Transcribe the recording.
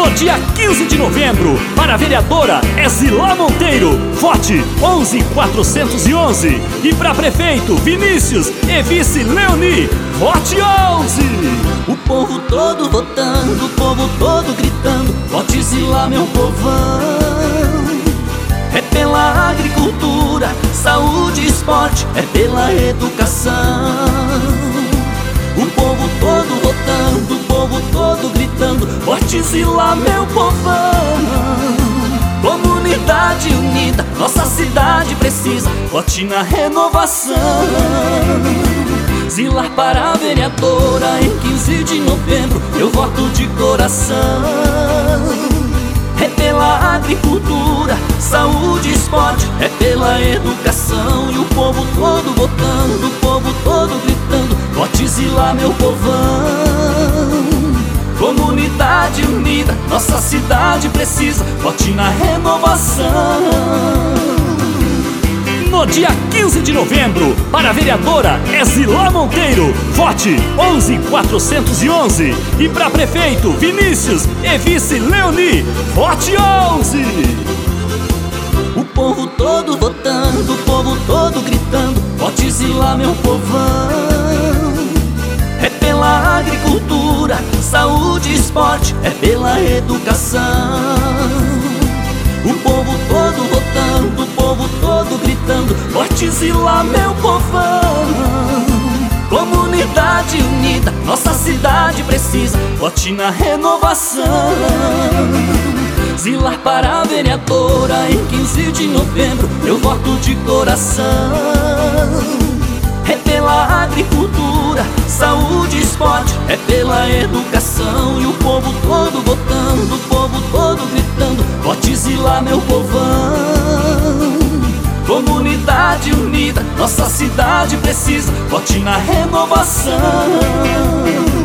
No dia 15 de novembro, para a vereadora é Zilá Monteiro, vote 11.411. E para prefeito, Vinícius e vice Leoni, vote 11. O povo todo votando, o povo todo gritando, vote Zilá, meu povão. É pela agricultura, saúde e esporte, é pela educação. O povo todo votando, o povo todo gritando, vote Zilá, meu povão. Comunidade unida, nossa cidade precisa, vote na renovação. Zilá para a vereadora em 15 de novembro, eu voto de coração. É pela agricultura, saúde e esporte, é pela educação. E o povo todo votando, o povo todo gritando, vote Zilá, meu povão. Comunidade unida, nossa cidade precisa, vote na renovação. No dia 15 de novembro, para a vereadora é Zilá Monteiro, vote 11.411. E para prefeito, Vinícius e vice Leoni, vote 11. O povo todo votando, o povo todo gritando, vote Zilá, meu povão. É pela agricultura, saúde e esporte, é pela educação. O povo todo votando, o povo todo gritando, vote Zilá, meu povão. Comunidade unida, nossa cidade precisa, vote na renovação. Zilá para a vereadora em 15 de novembro, eu voto de coração. É pela agricultura, saúde e esporte, é pela educação. E o povo todo votando, o povo todo gritando, vote Zilá, meu povão. Comunidade unida, nossa cidade precisa, vote na renovação.